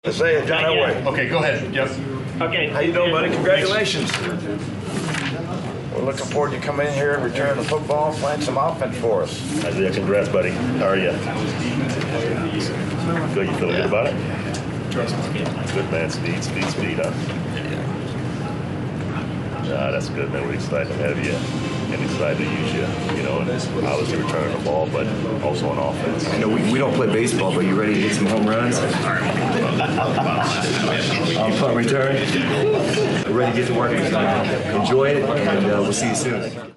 Say it, John Elway. Okay, go ahead. Yep. Okay. How you doing, buddy? Congratulations. We're looking forward to coming in here and returning to football, playing some offense for us. Isaiah, congrats, buddy. How are you? Good. You feeling good about it? Good, man. Speed, huh? Yeah, that's good, man. We're excited to have you and excited to use you, you know, and obviously returning the ball, but also on offense. I know we don't play baseball, but you ready to hit some home runs? On punt return? We're ready to get to work. Enjoy it, and we'll see you soon.